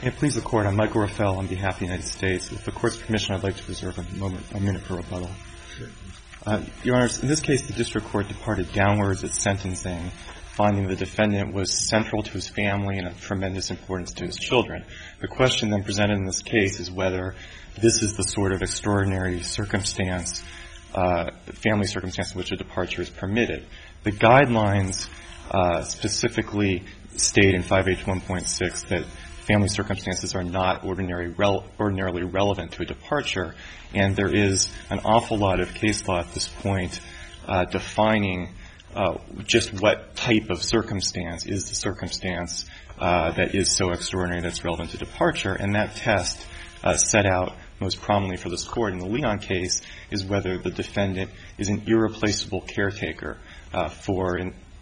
May it please the Court, I'm Michael Raffel on behalf of the United States. With the Court's permission, I'd like to reserve a minute for rebuttal. Your Honors, in this case, the District Court departed downwards at sentencing, finding the defendant was central to his family and of tremendous importance to his children. The question then presented in this case is whether this is the sort of extraordinary circumstance, family circumstance in which a departure is permitted. The guidelines specifically state in 5H1.6 that family circumstances are not ordinarily relevant to a departure, and there is an awful lot of case law at this point defining just what type of circumstance is the circumstance that is so extraordinary that's relevant to departure, and that test set out most prominently for this Court in the Leon case is whether the defendant is an irreplaceable caretaker for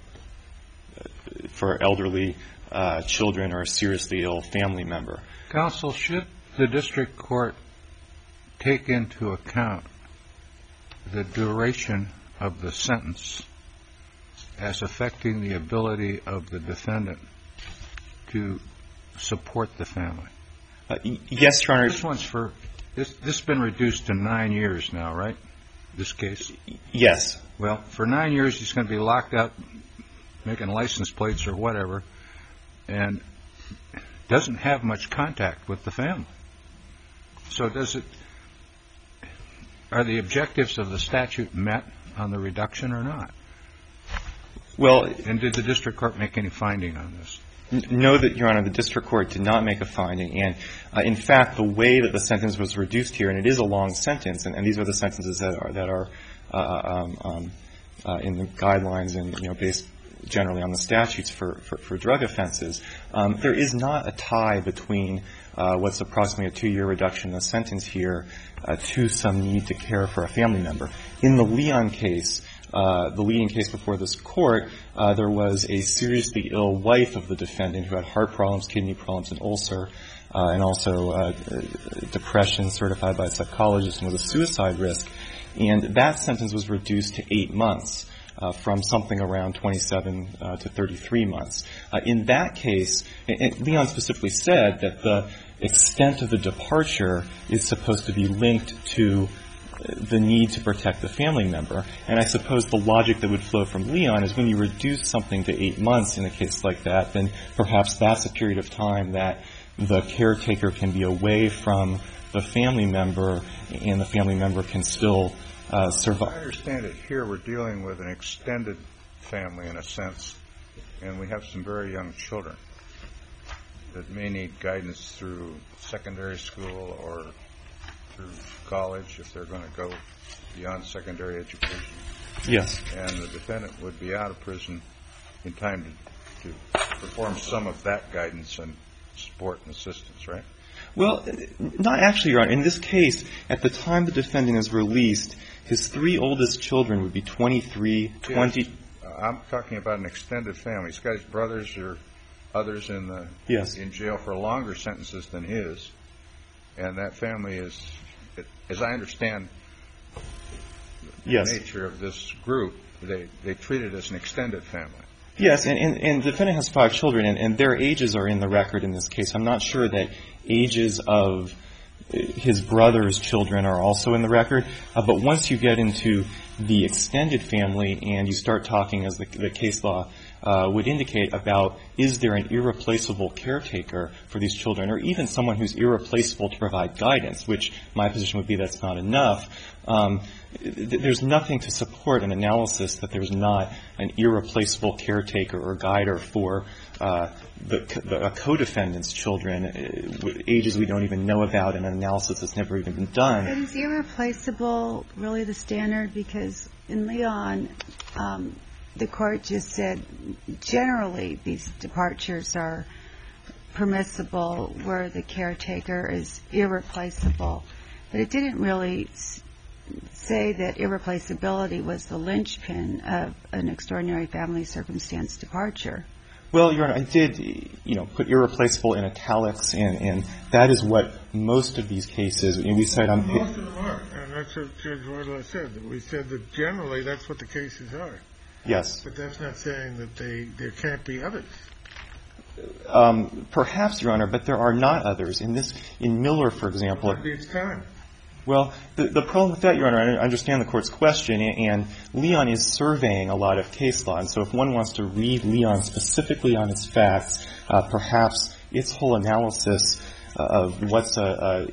elderly children or a seriously ill family member. Counsel, should the District Court take into account the duration of the sentence as affecting the ability of the defendant to support the family? Yes, Your Honor. This has been reduced to 9 years now, right? This case? Yes. Well, for 9 years he's going to be locked up making license plates or whatever, and doesn't have much contact with the family. So are the objectives of the statute met on the reduction or not? Well, and did the District Court make any finding on this? No, Your Honor, the District Court did not make a finding. And, in fact, the way that the sentence was reduced here, and it is a long sentence, and these are the sentences that are in the guidelines and, based generally on the statutes for drug offenses, there is not a tie between what's approximately a 2-year reduction in the sentence here to some need to care for a family member. In the Leon case, the leading case before this Court, there was a seriously ill wife of the defendant who had heart problems, kidney problems, and ulcer, and also depression certified by a psychologist and with a suicide risk. And that sentence was reduced to 8 months. From something around 27 to 33 months. In that case, Leon specifically said that the extent of the departure is supposed to be linked to the need to protect the family member. And I suppose the logic that would flow from Leon is when you reduce something to 8 months in a case like that, then perhaps that's a period of time that the caretaker can be away from the family member and the family member can still survive. I understand it here we're dealing with an extended family in a sense, and we have some very young children that may need guidance through secondary school or through college if they're going to go beyond secondary education. Yes. And the defendant would be out of prison in time to perform some of that guidance and support and assistance, right? Well, not actually, Your Honor. In this case, at the time the defendant is released, his 3 oldest children would be 23, 20. Yes. I'm talking about an extended family. He's got his brothers or others in jail for longer sentences than his. And that family is, as I understand the nature of this group, they treat it as an extended family. Yes, and the defendant has 5 children, and their ages are in the record in this case. I'm not sure that ages of his brother's children are also in the record. But once you get into the extended family and you start talking, as the case law would indicate, about is there an irreplaceable caretaker for these children, or even someone who's irreplaceable to provide guidance, which my position would be that's not enough, there's nothing to support an analysis that there's not an irreplaceable caretaker or guider for the co-defendant's children, ages we don't even know about, and an analysis that's never even been done. But is irreplaceable really the standard? Because in Leon, the court just said generally these departures are permissible where the caretaker is irreplaceable. But it didn't really say that irreplaceability was the linchpin of an extraordinary family circumstance departure. Well, Your Honor, I did, put irreplaceable in italics, and that is what most of these cases, we cite on... Most of them are, and that's what Judge Wardlaw said. We said that generally that's what the cases are. Yes. But that's not saying that there can't be others. Perhaps, Your Honor, but there are not others. In Miller, for example. It's time. Well, the problem with that, Your Honor, I understand the Court's question, and Leon is surveying a lot of case law. And so if one wants to read Leon specifically on its facts, perhaps its whole analysis of what's, sort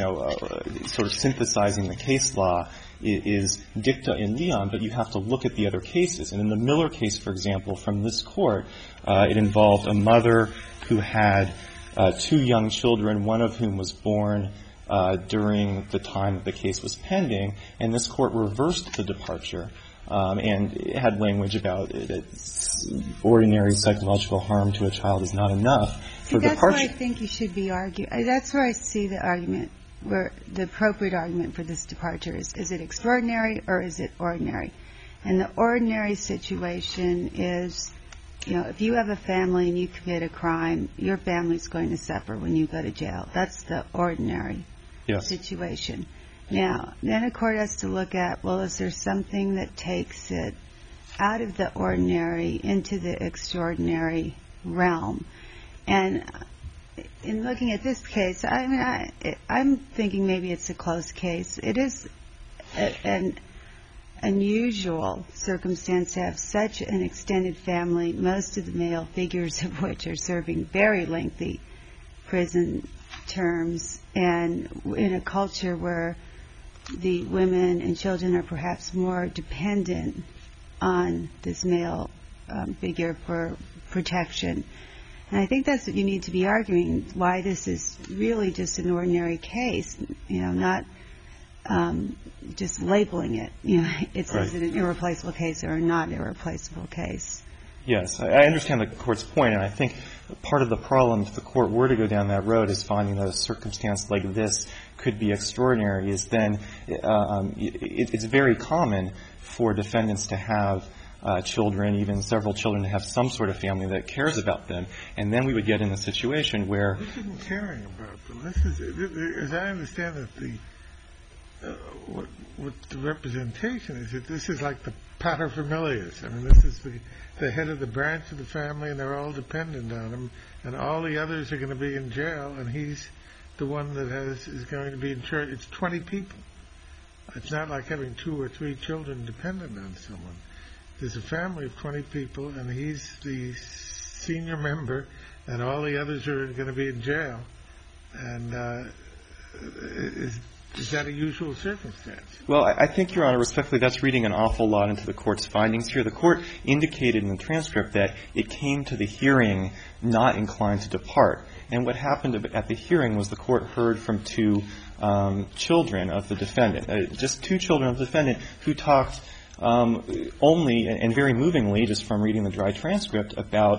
of synthesizing the case law is dicta in Leon, but you have to look at the other cases. And in the Miller case, for example, from this Court, it involved a mother who had 2 young children, one of whom was born during the time that the case was pending, and this Court reversed the departure and it had language about that ordinary psychological harm to a child is not enough for departure. That's where I think you should be arguing. That's where I see the argument, where the appropriate argument for this departure is it extraordinary or is it ordinary? And the ordinary situation is, if you have a family and you commit a crime, your family's going to suffer when you go to jail. That's the ordinary situation. Now, then a court has to look at, well, is there something that takes it out of the ordinary into the extraordinary realm? And in looking at this case, I'm thinking maybe it's a close case. It is an unusual circumstance to have such an extended family, most of the male figures of which are serving very lengthy prison terms, and in a culture where the women and children are perhaps more dependent on this male figure for protection. And I think that's what you need to be arguing, why this is really just an ordinary case, not just labeling it. It's right. Is it an irreplaceable case or not irreplaceable case? Yes, I understand the Court's point, and I think part of the problem, if the Court were to go down that road, is finding that a circumstance like this could be extraordinary, is then it's very common for defendants to have children, even several children, to have some sort of family that cares about them, and then we would get in a situation where... This isn't caring about them. This is, as I understand it, what the representation is, that this is like the paterfamilias. I mean, this is the head of the branch of the family, and they're all dependent on him, and all the others are going to be in jail, and he's the one that is going to be in charge. It's 20 people. It's not like having 2 or 3 children dependent on someone. There's a family of 20 people, and he's the senior member, and all the others are going to be in jail. And is that a usual circumstance? Well, I think, Your Honor, respectfully, that's reading an awful lot into the Court's findings here. The Court indicated in the transcript that it came to the hearing not inclined to depart. And what happened at the hearing was the Court heard from 2 children of the defendant, just 2 children of the defendant who talked only and very movingly, just from reading the dry transcript, about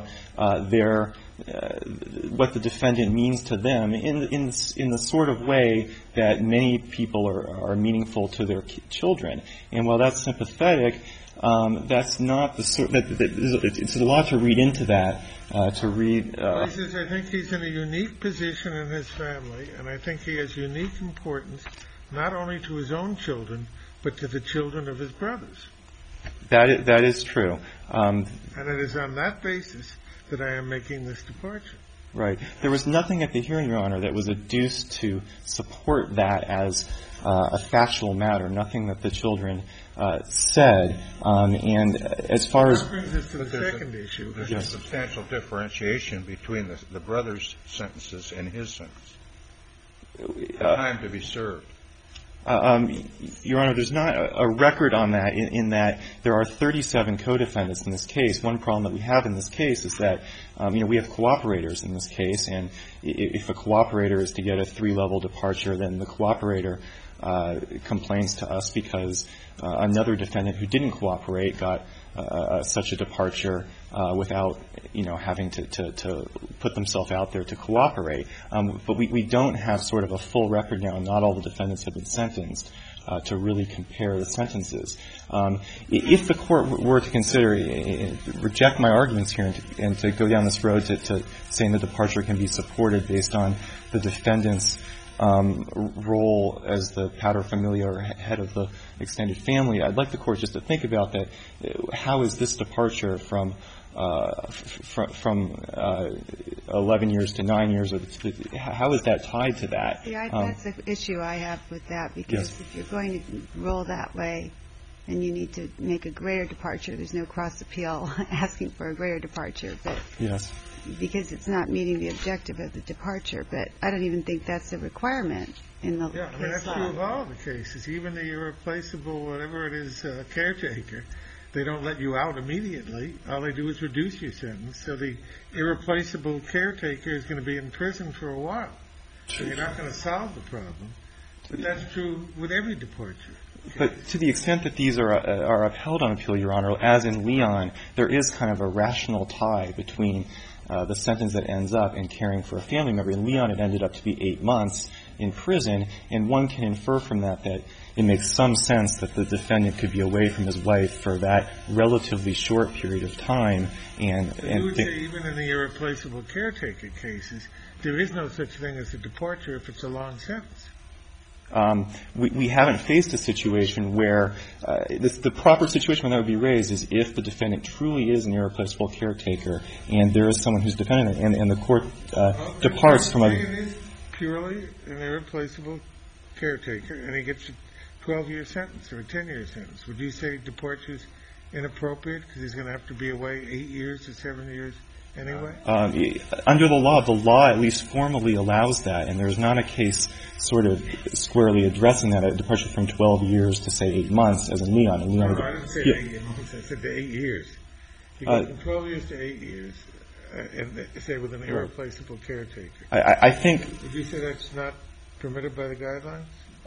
what the defendant means to them in the sort of way that many people are meaningful to their children. And while that's sympathetic, that's not the sort that it's a lot to read into that. I think he's in a unique position in his family, and I think he has unique importance not only to his own children, but to the children of his brothers. That is true. And it is on that basis that I am making this departure. Right. There was nothing at the hearing, Your Honor, that was adduced to support that as a factual matter, nothing that the children said. And as far as... That brings us to the second issue. There's a substantial differentiation between the brother's sentences and his sentence. Time to be served. Your Honor, there's not a record on that in that there are 37 co-defendants in this case. One problem that we have in this case is that, we have cooperators in this case, and if a cooperator is to get a 3-level departure, then the cooperator complains to us because another defendant who didn't cooperate got such a departure without, having to put themselves out there to cooperate. But we don't have sort of a full record now. Not all the defendants have been sentenced to really compare the sentences. If the Court were to consider, reject my arguments here and to go down this road to saying the departure can be supported based on the defendant's role as the paterfamilias or head of the extended family, I'd like the Court just to think about that. How is this departure from from 11 years to 9 years. How is that tied to that? Yeah, that's the issue I have with that, because if you're going to roll that way and you need to make a greater departure, there's no cross appeal asking for a greater departure, but because it's not meeting the objective of the departure. But I don't even think that's a requirement in the case law. That's true of all the cases. Even the irreplaceable, whatever it is, caretaker, they don't let you out immediately. All they do is reduce your sentence. So the irreplaceable caretaker is going to be in prison for a while. So you're not going to solve the problem. But that's true with every departure. But to the extent that these are upheld on appeal, Your Honor, as in Leon, there is kind of a rational tie between the sentence that ends up and caring for a family member. In Leon, it ended up to be 8 months in prison, and one can infer from that it makes some sense that the defendant could be away from his wife for that relatively short period of time. And you would say even in the irreplaceable caretaker cases, there is no such thing as a departure if it's a long sentence. We haven't faced a situation where the proper situation when that would be raised is if the defendant truly is an irreplaceable caretaker and there is someone who's defendant and the court departs from a... It is purely an irreplaceable caretaker and he gets a 12-year sentence or a 10-year sentence. Would you say departure is inappropriate because he's going to have to be away 8 years or 7 years anyway? Under the law at least formally allows that, and there's not a case sort of squarely addressing that, a departure from 12 years to, say, 8 months as in Leon. No, I didn't say 8 months. I said to 8 years. You go from 12 years to 8 years, and say with an irreplaceable caretaker. I think... Would you say that's not permitted by the guidelines?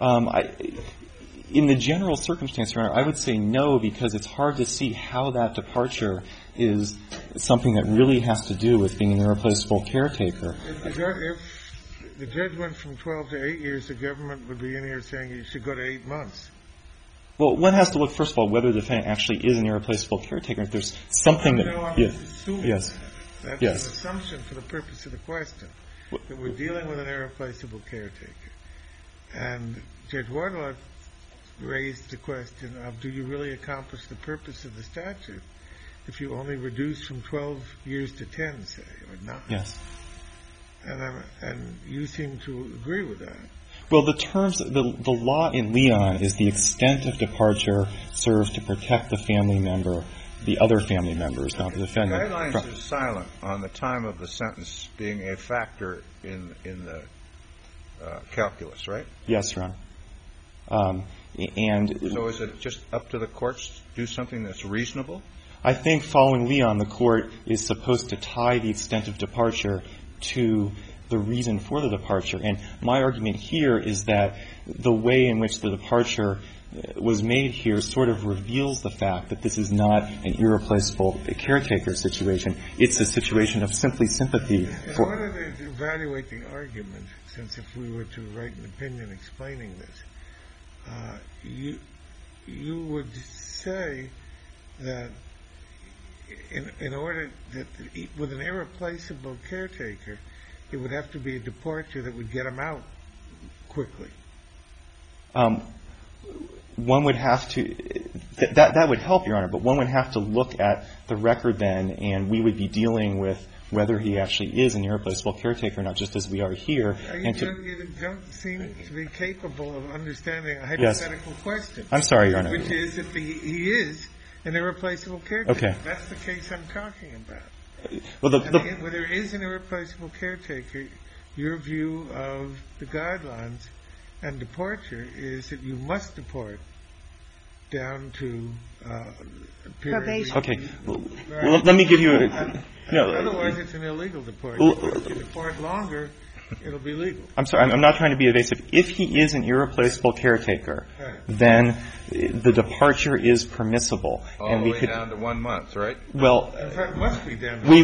In the general circumstance, Your Honor, I would say no, because it's hard to see how that departure is something that really has to do with being an irreplaceable caretaker. If the judge went from 12 to 8 years, the government would be in here saying you should go to 8 months. Well, one has to look, first of all, whether the defendant actually is an irreplaceable caretaker. If there's something that... No, I'm assuming that. That's an assumption for the purpose of the question, that we're dealing with an irreplaceable caretaker. And Judge Wardlaw raised the question of, do you really accomplish the purpose of the statute if you only reduce from 12 years to 10, say, or 9? Yes. And you seem to agree with that. Well, the law in Leon is the extent of departure serves to protect the family member, the other family members, not the defendant. The guidelines are silent on the time of the sentence being a factor in the calculus, right? Yes, Your Honor. So is it just up to the courts to do something that's reasonable? I think following Leon, the court is supposed to tie the extent of departure to the reason for the departure. And my argument here is that the way in which the departure was made here sort of reveals the fact that this is not an irreplaceable caretaker situation. It's a situation of simply sympathy. In order to evaluate the argument, since if we were to write an opinion explaining this, you would say that in order that with an irreplaceable caretaker, it would have to be a departure that would get him out quickly. One would have to that would help, Your Honor, but one would have to look at the record then, and we would be dealing with whether he actually is an irreplaceable caretaker, not just as we are here. You don't seem to be capable of understanding a hypothetical question. I'm sorry, Your Honor. Which is if he is an irreplaceable caretaker. Okay. That's the case I'm talking about. Well, when there is an irreplaceable caretaker, your view of the guidelines and departure is that you must depart down to probation. Okay. Well, let me give you otherwise, it's an illegal departure. If you depart longer, it'll be legal. I'm sorry. I'm not trying to be evasive. If he is an irreplaceable caretaker, then the departure is permissible. All the way down to 1 month, right? Well, in fact, it must be down to we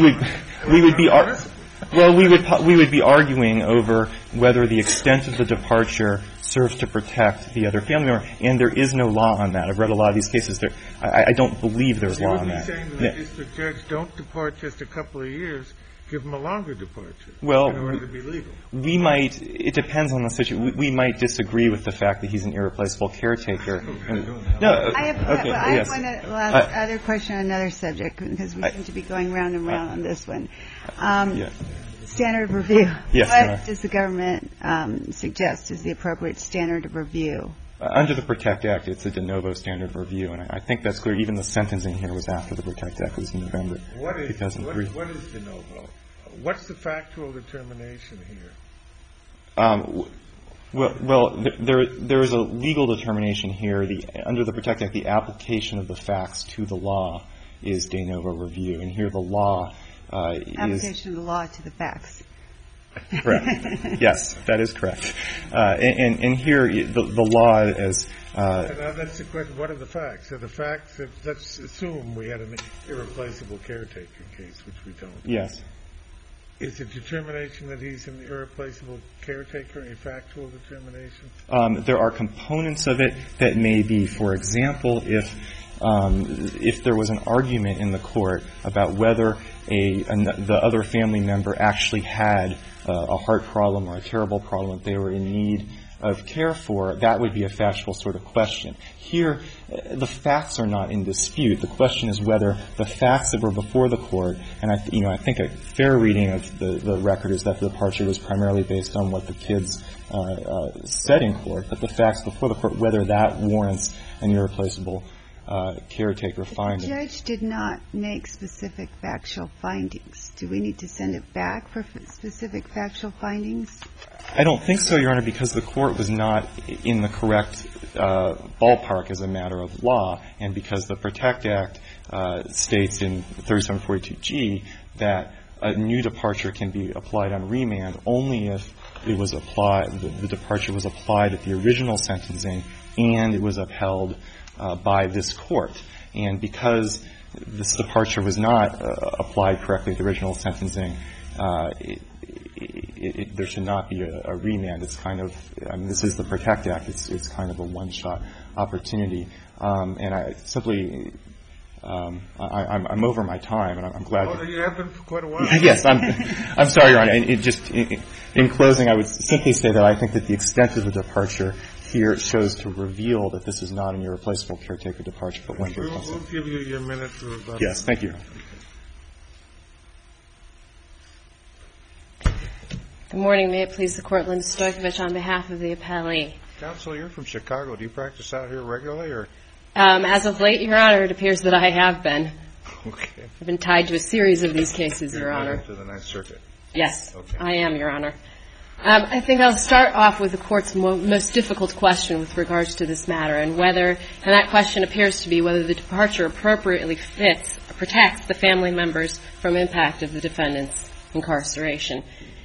would be arguing over whether the extent of the departure serves to protect the other family member, and there is no law on that. I've read a lot of these cases. I don't believe there's law on that. You're saying that if the judge don't depart just a couple of years, give him a longer departure in order to be legal. We might, it depends on the situation. We might disagree with the fact that he's an irreplaceable caretaker. I have one other question on another subject, because we seem to be going round and round on this one. Standard of review. Yes, what does the government suggest is the appropriate standard of review? Under the PROTECT Act, it's a de novo standard of review, and I think that's clear. Even the sentencing here was after the PROTECT Act was in November 2003. What is de novo? What's the factual determination here? Well, there is a legal determination here. Under the PROTECT Act, the application of the facts to the law is de novo review, and here the law is application of the law to the facts. Correct. Yes, that is correct. And here the law is. That's the question. What are the facts? Are the facts? Let's assume we had an irreplaceable caretaker case, which we don't. Yes. Is the determination that he's an irreplaceable caretaker a factual determination? There are components of it that may be. For example, if there was an argument in the court about whether the other family member actually had a heart problem or a terrible problem that they were in need of care for, that would be a factual sort of question. Here, the facts are not in dispute. The question is whether the facts that were before the court, and I think a fair reading of the record is that the departure was primarily based on what the kids said in court, but the facts before the court, whether that warrants an irreplaceable caretaker finding. The judge did not make specific factual findings. Do we need to send it back for specific factual findings? I don't think so, Your Honor, because the court was not in the correct ballpark as a matter of law, and because the PROTECT Act states in 3742G that a new departure can be applied on remand only if it was applied, the departure was applied at the original sentencing and it was upheld by this court. And because this departure was not applied correctly at the original sentencing, there should not be a remand. It's kind of, this is the PROTECT Act. It's kind of a one-shot opportunity. And I simply, I'm over my time, and I'm glad. Oh, you have been for quite a while. Yes, I'm sorry, Your Honor. In closing, I would simply say that I think that the extent of the departure here shows to reveal that this is not an irreplaceable caretaker departure, but one We'll give you your minute for rebuttal. Yes, thank you. Good morning. May it please the Court, Linda Stojkovic on behalf of the appellee. Counsel, you're from Chicago. Do you practice out here regularly, or? As of late, Your Honor, it appears that I have been. Okay. I've been tied to a series of these cases, Your Honor. To the Ninth Circuit. Yes, okay. I am, Your Honor. I think I'll start off with the Court's most difficult question with regards to this matter, and that question appears to be whether the departure appropriately protects the family members from impact of the defendant's incarceration.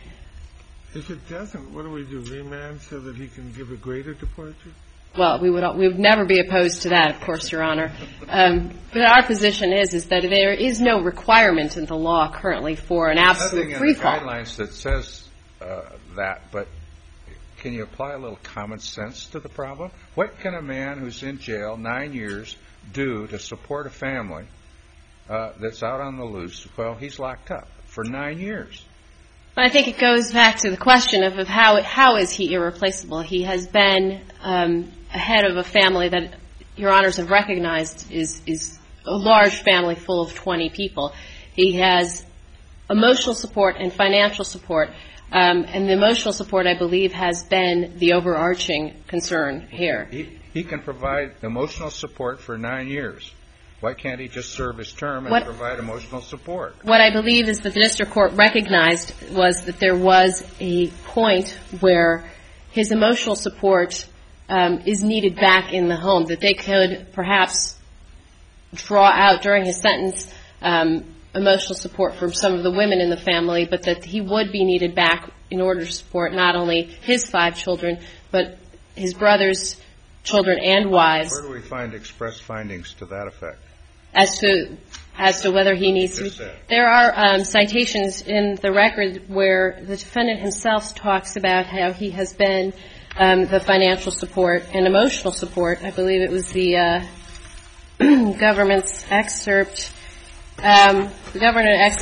If it doesn't, what do we do, remand so that he can give a greater departure? Well, we would never be opposed to that, of course, Your Honor. But our position is that there is no requirement in the law currently for an absolute free fall. Nothing in the guidelines that says that, but can you apply a little common sense to the problem? What can a man who's in jail 9 years do to support a family that's out on the loose? Well, he's locked up for 9 years. I think it goes back to the question of how is he irreplaceable? He has been head of a family that Your Honors have recognized is a large family full of 20 people. He has emotional support and financial support, and the emotional support, I believe, has been the overarching concern here. He can provide emotional support for 9 years. Why can't he just serve his term and provide emotional support? What I believe is that the district court recognized was that there was a point where his emotional support is needed back in the home, that they could perhaps draw out during his sentence emotional support from some of the women in the family, but that he would be needed back in order to support not only his 5 children, but his brother's children and wives. Where do we find express findings to that effect? As to whether he needs to. There are citations in the record where the defendant himself talks about how he has been the financial support and emotional support. I believe it was the government's excerpt. The government excerpt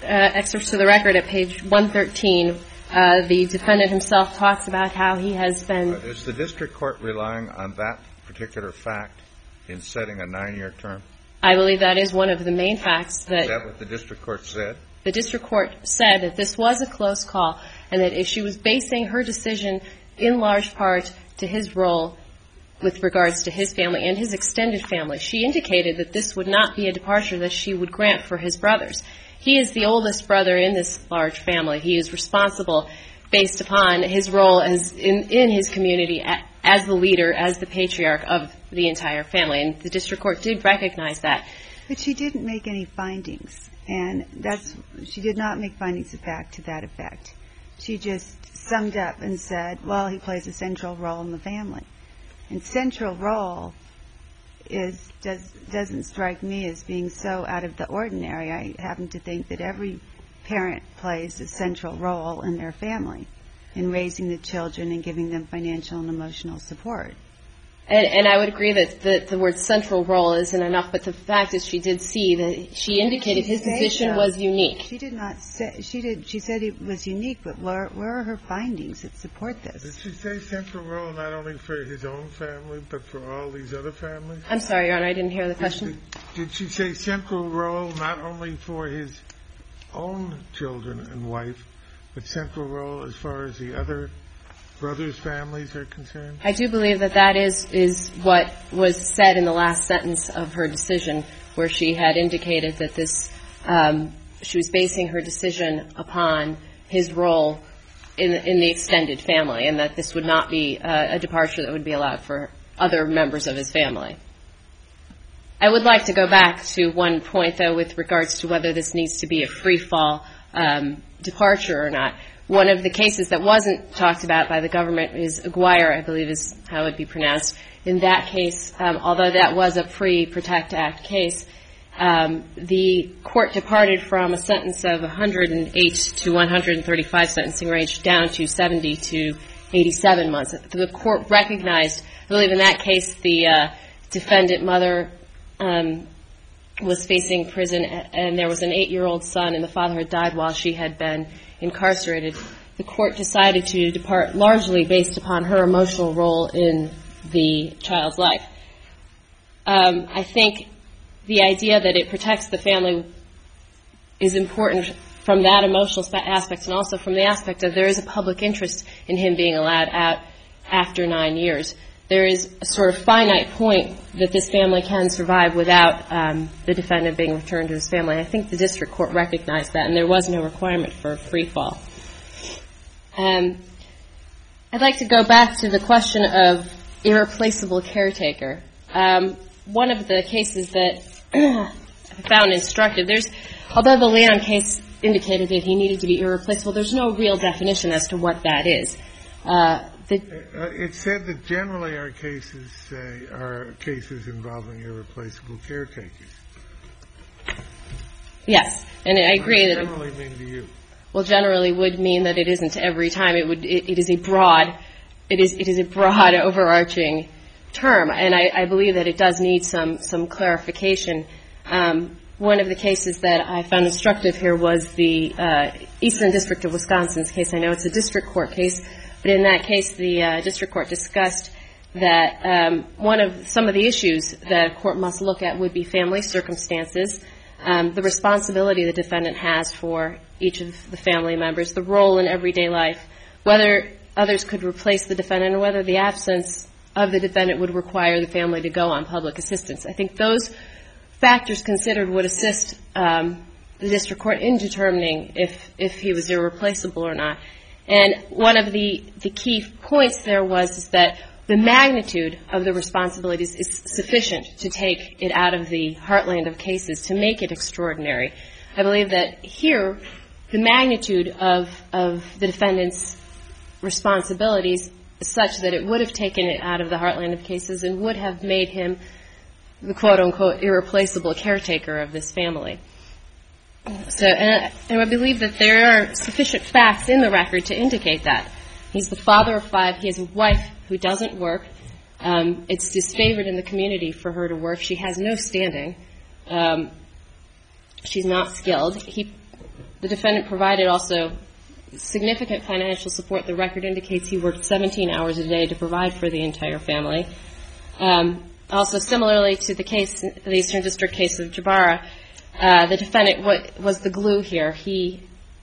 excerpts to the record at page 113, the defendant himself talks about how he has been... Is the district court relying on that particular fact in setting a 9-year term? I believe that is one of the main facts that... Is that what the district court said? The district court said that this was a close call and that if she was basing her decision in large part to his role with regards to his family and his extended family, she indicated that this would not be a departure that she would grant for his brothers. He is the oldest brother in this large family. He is responsible based upon his role as in his community as the leader, as the patriarch of the entire family. And the district court did recognize that. But she didn't make any findings. And she did not make findings of fact to that effect. She just summed up and said, well, he plays a central role in the family. And central role doesn't strike me as being so out of the ordinary. I happen to think that every parent plays a central role in their family in raising the children and giving them financial and emotional support. And I would agree that the word central role isn't enough, but the fact is she did see that she indicated his position was unique. She did not say, she said it was unique, but where are her findings that support this? Did she say central role not only for his own family, but for all these other families? I'm sorry, Your Honor, I didn't hear the question. Did she say central role not only for his own children and wife, but central role as far as the other brothers' families are concerned? I do believe that is what was said in the last sentence of her decision, where she had indicated that this, she was basing her decision upon his role in the extended family, and that this would not be a departure that would be allowed for other members of his family. I would like to go back to one point, though, with regards to whether this needs to be a free-fall departure or not. One of the cases that wasn't talked about by the government is Aguirre, I believe is how it would be pronounced. In that case, although that was a pre-Protect Act case, the court departed from a sentence of 108 to 135 sentencing range down to 70 to 87 months. The court recognized, I believe in that case, the defendant mother was facing prison, and there was an 8-year-old son, and the father had died while she had been incarcerated. The court decided to depart largely based upon her emotional role in the child's life. I think the idea that it protects the family is important from that emotional aspect, and also from the aspect of there is a public interest in him being allowed out after 9 years. There is a sort of finite point that this family can survive without the defendant being returned to his family. I think the district court recognized that, and there was no requirement for a free fall. I'd like to go back to the question of irreplaceable caretaker. One of the cases that I found instructive, although the Leon case indicated that he needed to be irreplaceable, there's no real definition as to what that is. It said that generally our cases are cases involving irreplaceable caretakers. Yes, and I agree that. What does generally mean to you? Well, generally would mean that it isn't every time. It is a broad, overarching term, and I believe that it does need some clarification. One of the cases that I found instructive here was the Eastern District of Wisconsin's case. I know it's a district court case, but in that case, the district court discussed that some of the issues that a court must look at would be family circumstances, the responsibility the defendant has for each of the family members, the role in everyday life, whether others could replace the defendant, and whether the absence of the defendant would require the family to go on public assistance. I think those factors considered would assist the district court in determining if he was irreplaceable or not. And one of the key points there was that the magnitude of the responsibilities is sufficient to take it out of the heartland of cases, to make it extraordinary. I believe that here, the magnitude of the defendant's responsibilities is such that it would have taken it out of the heartland of cases and would have made him the quote-unquote irreplaceable caretaker of this family. So, and I believe that there are sufficient facts in the record to indicate that. He's the father of 5. He has a wife who doesn't work. It's disfavored in the community for her to work. She has no standing. She's not skilled. The defendant provided also significant financial support. The record indicates he worked 17 hours a day to provide for the entire family. Also, similarly to the case, the Eastern District case of Jabara, the defendant was the glue here. He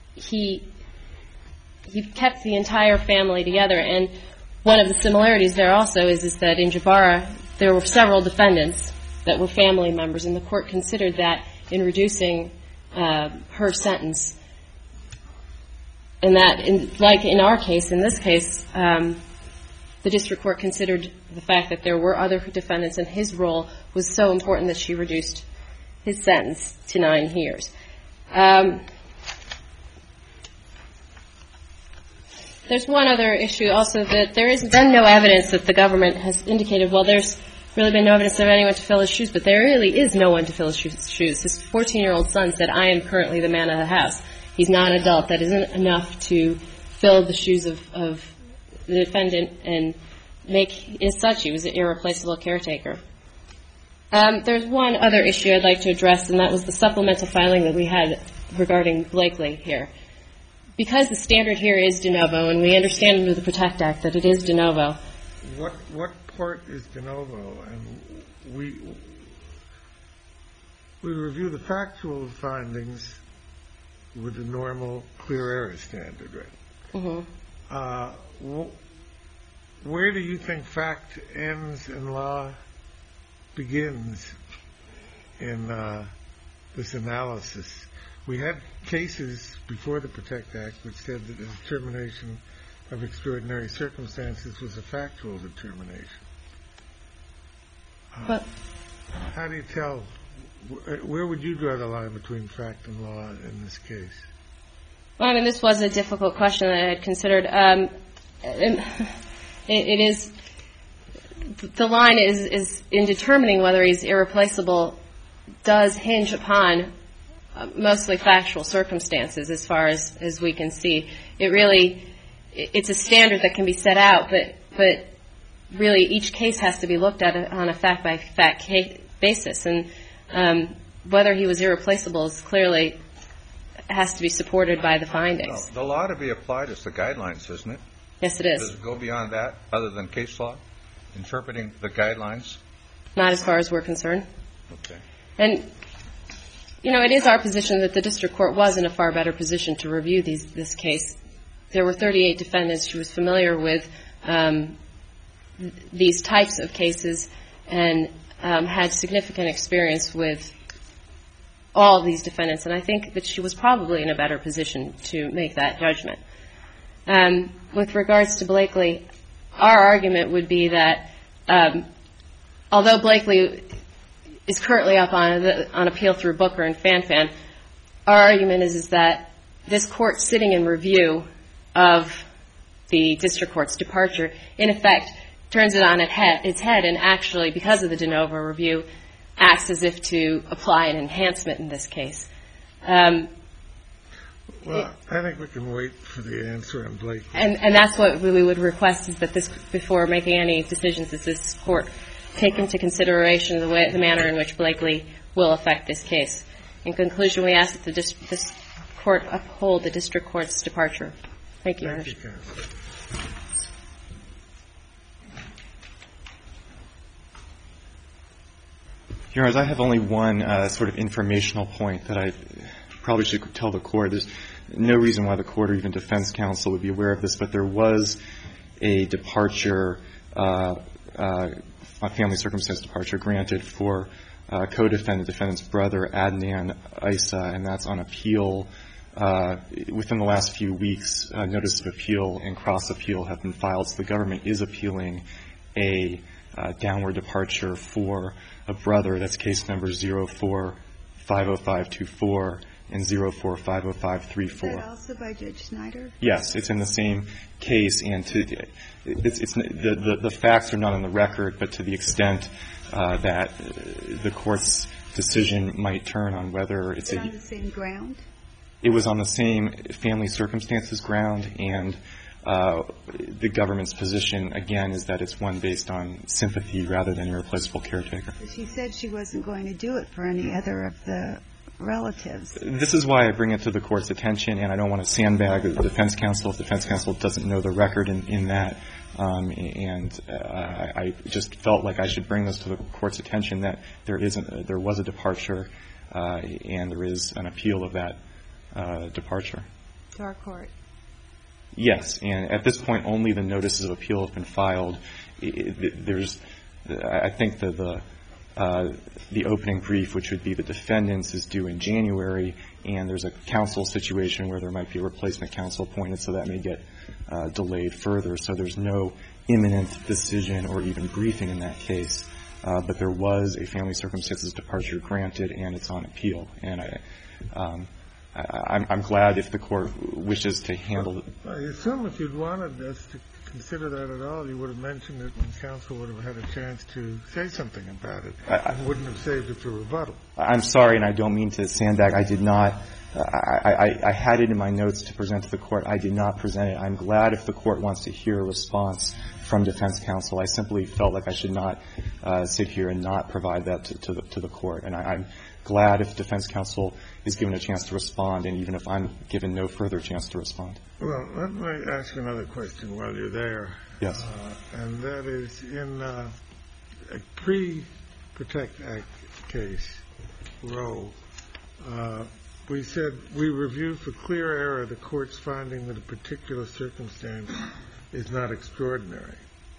kept the entire family together. And one of the similarities there also is that in Jabara, there were several defendants that were family members, and the court considered that in reducing her sentence. And that, like in our case, in this case, the district court considered the fact that there were other defendants, and his role was so important that she reduced his sentence to 9 years. There's one other issue also, that there has been no evidence that the government has indicated, well, there's really been no evidence of anyone to fill his shoes, but there really is no one to fill his shoes. His 14-year-old son said, I am currently the man of the house. He's not an adult. That isn't enough to fill the shoes of the defendant and make, as such, he was an irreplaceable caretaker. There's one other issue I'd like to address, and that was the supplemental filing that we had regarding Blakely here. Because the standard here is de novo, and we understand under the PROTECT Act that it is de novo. What part is de novo? And we review the factual findings with the normal clear error standard, right? Mm-hmm. Where do you think fact ends and law begins in this analysis? We had cases before the PROTECT Act which said that the determination of extraordinary circumstances was a factual determination. How do you tell? Where would you draw the line between fact and law in this case? Well, I mean, this was a difficult question that I had considered. It is, the line is in determining whether he's irreplaceable does hinge upon mostly factual circumstances as far as we can see. It really, it's a standard that can be set out, but really each case has to be looked at on a fact-by-fact basis. And whether he was irreplaceable is clearly has to be supported by the findings. The law to be applied is the guidelines, isn't it? Yes, it is. Does it go beyond that, other than case law, interpreting the guidelines? Not as far as we're concerned. Okay. And, you know, it is our position that the district court was in a far better position to review this case. There were 38 defendants. She was familiar with these types of cases and had significant experience with all of these defendants. And I think that she was probably in a better position to make that judgment. With regards to Blakely, our argument would be that although Blakely is currently up on appeal through Booker and Fanfan, our argument is that this court sitting in review of the district court's departure, in effect, turns it on its head and actually, because of the de novo review, acts as if to apply an enhancement in this case. Well, I think we can wait for the answer on Blakely. And that's what we would request, is that this, before making any decisions, that this court take into consideration the manner in which Blakely will affect this case. In conclusion, we ask that this court uphold the district court's departure. Thank you, Your Honor. Thank you, counsel. Your Honor, I have only one sort of informational point that I probably should tell the court. There's no reason why the court or even defense counsel would be aware of this, but there was a departure, a family circumstance departure granted for defendant's brother, Adnan Issa, and that's on appeal. Within the last few weeks, notice of appeal and cross appeal have been filed, so the government is appealing a downward departure for a brother. That's case number 04-50524 and 04-50534. Is that also by Judge Snyder? Yes, it's in the same case, and the facts are not on the record, but to the extent that the court's decision might turn on whether it's on the same ground. It was on the same family circumstances ground, and the government's position, again, is that it's one based on sympathy rather than irreplaceable caretaker. She said she wasn't going to do it for any other of the relatives. This is why I bring it to the Court's attention, and I don't want to sandbag the defense counsel if the defense counsel doesn't know the record in that. I just felt like I should bring this to the Court's attention that there was a departure, and there is an appeal of that departure. To our Court. Yes, and at this point only the notices of appeal have been filed. I think the opening brief, which would be the defendants, is due in January, and there's a counsel situation where there might be a replacement counsel appointed, so that may get delayed further. So there's no imminent decision or even briefing in that case. But there was a family circumstances departure granted, and it's on appeal. And I'm glad if the Court wishes to handle it. I assume if you'd wanted us to consider that at all, you would have mentioned it when counsel would have had a chance to say something about it and wouldn't have saved it for rebuttal. I'm sorry, and I don't mean to sandbag. I did not. I had it in my notes to present to the Court. I did not present it. I'm glad if the Court wants to hear a response from defense counsel. I simply felt like I should not sit here and not provide that to the Court. And I'm glad if defense counsel is given a chance to respond, and even if I'm given no further chance to respond. Well, let me ask you another question while you're there. Yes. And that is, in a pre-Protect Act case, Roe, we said we review for clear error the Court's finding that a particular circumstance is not extraordinary.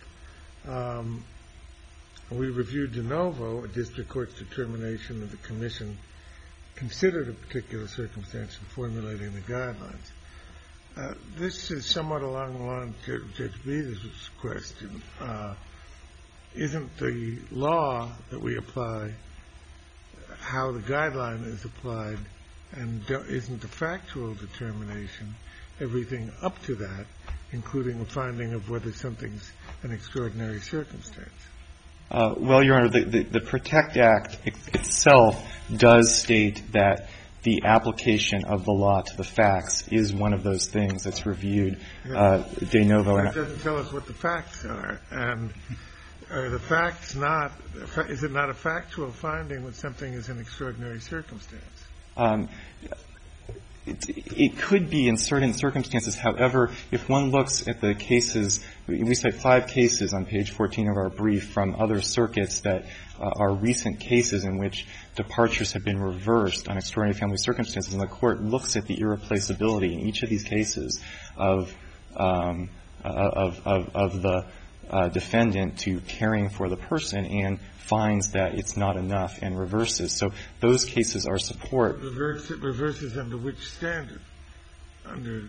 We reviewed de novo a district court's determination that the commission considered a particular circumstance in formulating the guidelines. This is somewhat along the line of Judge Bea's question. Isn't the law that we apply how the guideline is applied, and isn't the factual determination everything up to that, including a finding of whether something's an extraordinary circumstance? Well, Your Honor, the Protect Act itself does state that the application of the law to the facts is one of those things that's reviewed de novo. It doesn't tell us what the facts are. And are the facts not – is it not a factual finding that something is an extraordinary circumstance? It could be in certain circumstances. However, if one looks at the cases – we cite 5 cases on page 14 of our brief from other circuits that are recent cases in which departures have been reversed on extraordinary family circumstances, and the Court looks at the irreplaceability in each of these cases of the defendant to caring for the person and finds that it's not enough and reverses. So those cases are support. Reverses under which standard? Under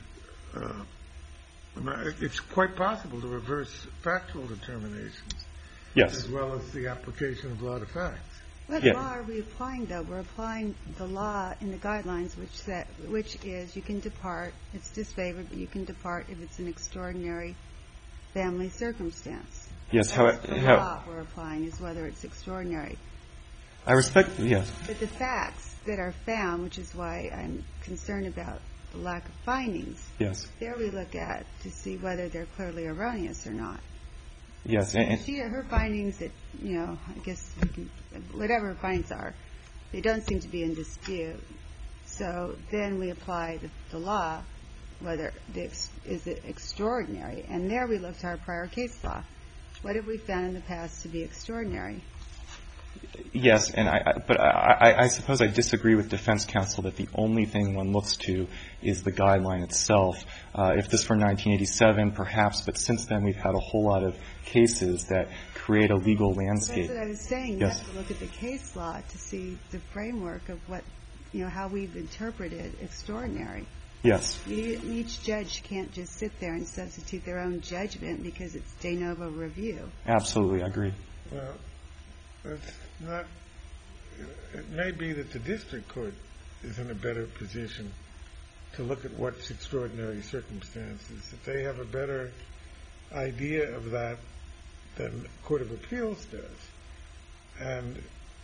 it's quite possible to reverse factual determinations. Yes. As well as the application of law to facts. What law are we applying, though? We're applying the law in the guidelines, which is you can depart. It's disfavored, but you can depart if it's an extraordinary family circumstance. Yes. The law we're applying is whether it's extraordinary. I respect – yes. But the facts that are found, which is why I'm concerned about the lack of findings. Yes. There we look at to see whether they're clearly erroneous or not. Yes. And her findings that, you know, I guess whatever her findings are, they don't seem to be in dispute. So then we apply the law, whether is it extraordinary. And there we look to our prior case law. What have we found in the past to be extraordinary? Yes, but I suppose I disagree with defense counsel that the only thing one looks to is the guideline itself. If this were 1987, perhaps, but since then we've had a whole lot of cases that create a legal landscape. That's what I was saying. Yes. You have to look at the case law to see the framework of what, you know, how we've interpreted extraordinary. Yes. Each judge can't just sit there and substitute their own judgment because it's de novo review. Absolutely, I agree. Well, it's not. It may be that the district court is in a better position to look at what's extraordinary circumstances. If they have a better idea of that than the Court of Appeals does. And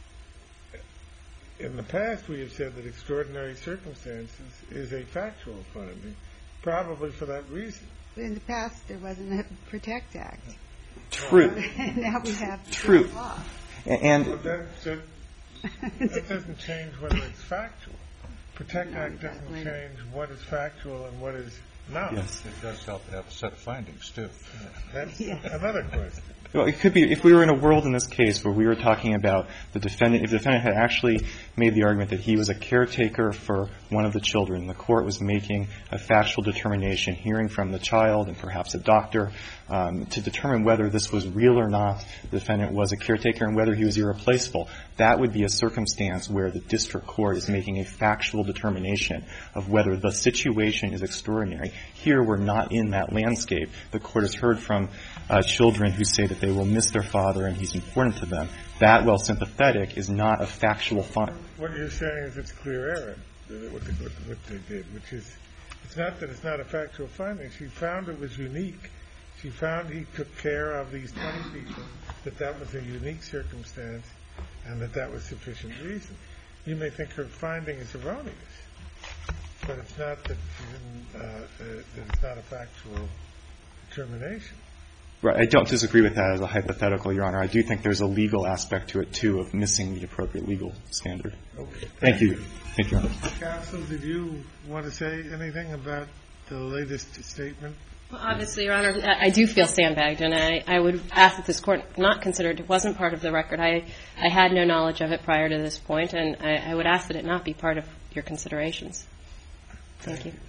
in the past we have said that extraordinary circumstances is a factual finding, probably for that reason. But in the past there wasn't a Protect Act. True. And now we have True. law. And That doesn't change whether it's factual. PROTECT Act doesn't change what is factual and what is not. Yes. It does help to have a set of findings, too. That's another question. Well, it could be, if we were in a world in this case where we were talking about the defendant, if the defendant had actually made the argument that he was a caretaker for one of the children, the court was making a factual determination, hearing from the child and perhaps a doctor, to determine whether this was real or not, the defendant was a caretaker, and whether he was irreplaceable. That would be a circumstance where the district court is making a factual determination of whether the situation is extraordinary. Here, we're not in that landscape. The court has heard from children who say that they will miss their father and he's important to them. That, while sympathetic, is not a factual finding. What you're saying is it's clear error, what they did, which is, it's not that it's not a factual finding. She found it was unique. She found he took care of these 20 people, that was a unique circumstance, and that was sufficient reason. You may think her finding is erroneous, but it's not that it's not a factual determination. Right. I don't disagree with that as a hypothetical, Your Honor. I do think there's a legal aspect to it, too, of missing the appropriate legal standard. Okay. Thank you. Thank you, Your Honor. Counsel, did you want to say anything about the latest statement? Well, obviously, Your Honor, I do feel sandbagged, and I would ask that this Court not consider it. It wasn't part of the record. I had no knowledge of it prior to this point, and I would ask that it not be part of your considerations. Thank you.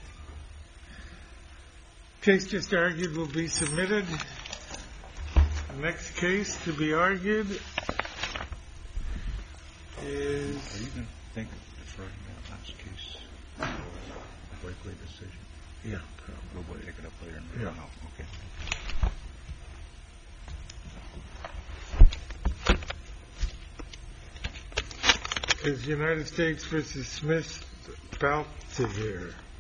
Case just argued will be submitted. The next case to be argued is... Do you even think of deferring that last case? Likely decision? Yeah. We'll take it up later. Yeah. No. Okay. Is United States versus Smith Baltazar.